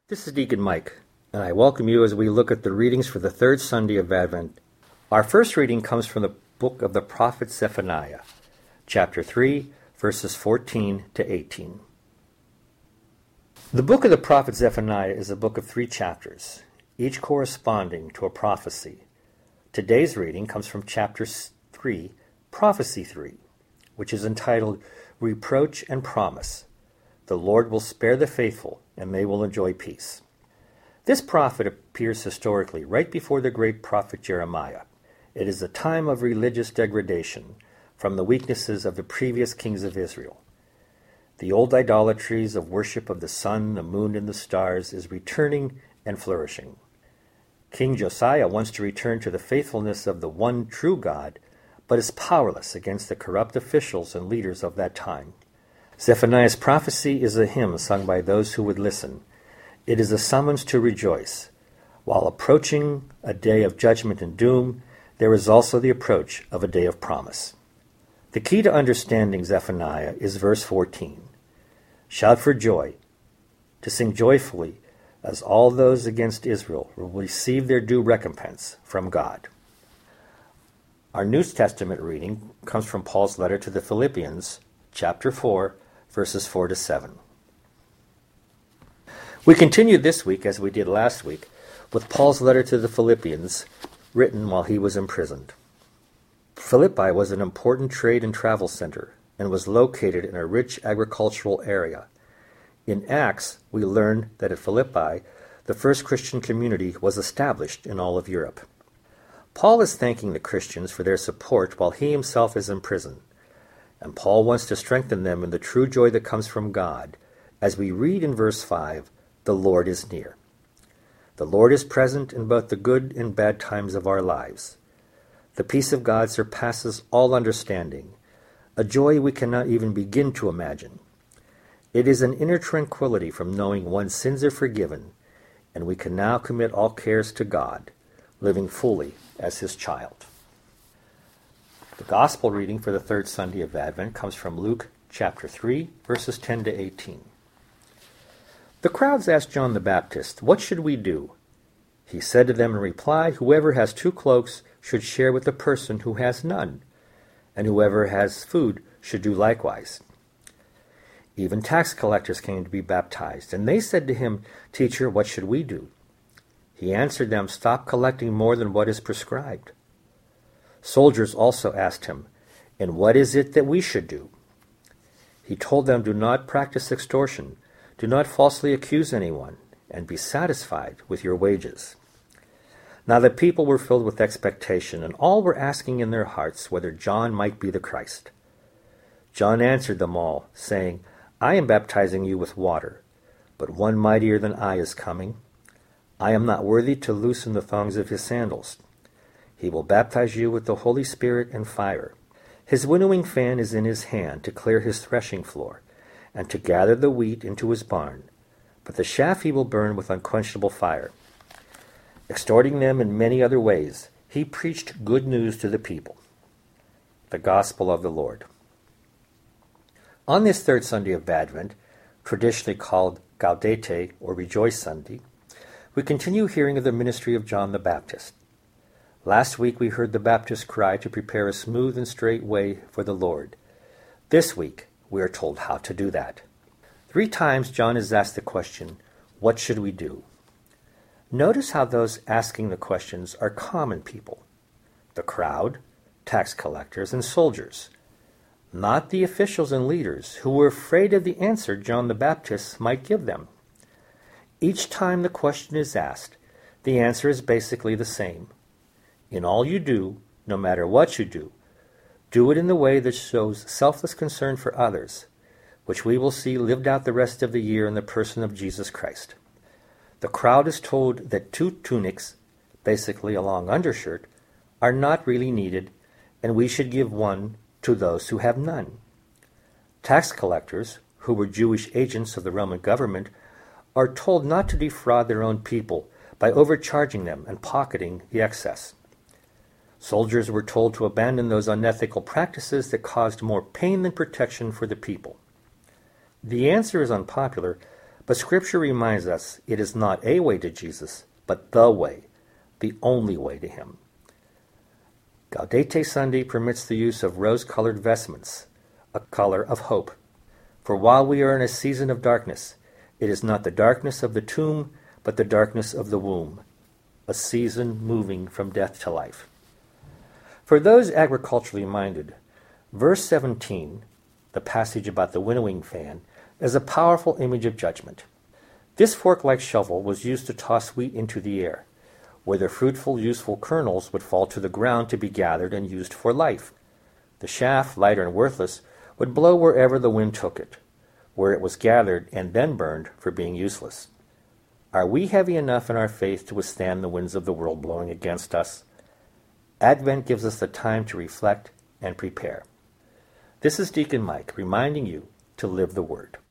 This is Deacon Mike, and I welcome you as we look at the readings for the third Sunday of Advent. Our first reading comes from the book of the prophet Zephaniah, chapter 3, verses 14 to 18. The book of the prophet Zephaniah is a book of 3 chapters, each corresponding to a prophecy. Today's reading comes from chapter 3, Prophecy 3, which is entitled Reproach and Promise. The Lord will spare the faithful, and they will enjoy peace. This prophet appears historically right before the great prophet Jeremiah. It is a time of religious degradation from the weaknesses of the previous kings of Israel. The old idolatries of worship of the sun, the moon, and the stars is returning and flourishing. King Josiah wants to return to the faithfulness of the one true God, but is powerless against the corrupt officials and leaders of that time. Zephaniah's prophecy is a hymn sung by those who would listen. It is a summons to rejoice. While approaching a day of judgment and doom, there is also the approach of a day of promise. The key to understanding Zephaniah is verse 14. Shout for joy, to sing joyfully, as all those against Israel will receive their due recompense from God. Our New Testament reading comes from Paul's letter to the Philippians, chapter 4, verses 4 to 7. We continue this week, as we did last week, with Paul's letter to the Philippians, written while he was imprisoned. Philippi was an important trade and travel center and was located in a rich agricultural area. In Acts, we learn that at Philippi, the first Christian community was established in all of Europe. Paul is thanking the Christians for their support while he himself is in prison. And Paul wants to strengthen them in the true joy that comes from God. As we read in verse 5, the Lord is near. The Lord is present in both the good and bad times of our lives. The peace of God surpasses all understanding, a joy we cannot even begin to imagine. It is an inner tranquility from knowing one's sins are forgiven, and we can now commit all cares to God, living fully as His child. The Gospel reading for the third Sunday of Advent comes from Luke chapter 3, verses 10 to 18. The crowds asked John the Baptist, "What should we do?" He said to them in reply, "Whoever has 2 cloaks should share with the person who has none, and whoever has food should do likewise." Even tax collectors came to be baptized, and they said to him, "Teacher, what should we do?" He answered them, "Stop collecting more than what is prescribed." Soldiers also asked him, "And what is it that we should do?" He told them, "Do not practice extortion, do not falsely accuse anyone, and be satisfied with your wages." Now the people were filled with expectation, and all were asking in their hearts whether John might be the Christ. John answered them all, saying, "I am baptizing you with water, but one mightier than I is coming. I am not worthy to loosen the thongs of his sandals. He will baptize you with the Holy Spirit and fire. His winnowing fan is in his hand to clear his threshing floor, and to gather the wheat into his barn, but the chaff he will burn with unquenchable fire." Exhorting them in many other ways, he preached good news to the people. The Gospel of the Lord. On this third Sunday of Advent, traditionally called Gaudete or Rejoice Sunday, we continue hearing of the ministry of John the Baptist. Last week we heard the Baptist cry to prepare a smooth and straight way for the Lord. This week we are told how to do that. 3 times John is asked the question, "What should we do?" Notice how those asking the questions are common people. The crowd, tax collectors, and soldiers. Not the officials and leaders who were afraid of the answer John the Baptist might give them. Each time the question is asked, the answer is basically the same. In all you do, no matter what you do it in the way that shows selfless concern for others, which we will see lived out the rest of the year in the person of Jesus Christ. The crowd is told that 2 tunics, basically a long undershirt, are not really needed, and we should give one to those who have none. Tax collectors, who were Jewish agents of the Roman government, are told not to defraud their own people by overcharging them and pocketing the excess. Soldiers were told to abandon those unethical practices that caused more pain than protection for the people. The answer is unpopular, But Scripture reminds us it is not a way to Jesus, but the way, the only way to him. Gaudete Sunday permits the use of rose-colored vestments, a color of hope. For while we are in a season of darkness, it is not the darkness of the tomb, but the darkness of the womb, a season moving from death to life. For those agriculturally minded, verse 17, the passage about the winnowing fan, is a powerful image of judgment. This fork-like shovel was used to toss wheat into the air, where the fruitful, useful kernels would fall to the ground to be gathered and used for life. The shaft, lighter and worthless, would blow wherever the wind took it, where it was gathered and then burned for being useless. Are we heavy enough in our faith to withstand the winds of the world blowing against us? Advent gives us the time to reflect and prepare. This is Deacon Mike reminding you to live the Word.